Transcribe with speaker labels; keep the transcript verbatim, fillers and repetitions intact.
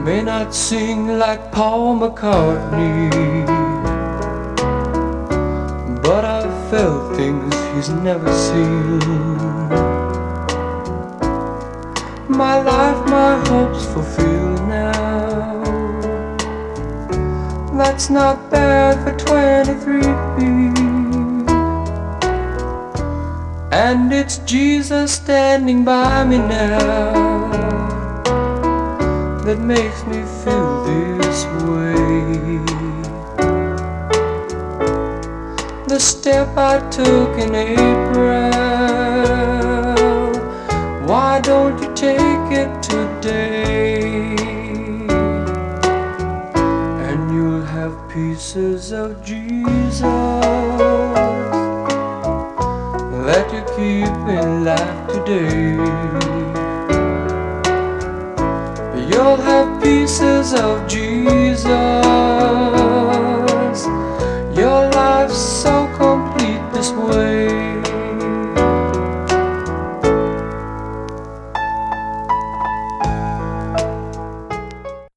Speaker 1: may not sing like Paul McCartney, but I've felt things he's never seen. My life, my hopes fulfilled now. That's not bad for twenty-three. And it's Jesus standing by me now that makes me feel this way. The step I took in April, why don't you take it today? And you'll have pieces of Jesus that you keep in life today. You'll have pieces of Jesus, your life's so complete this way.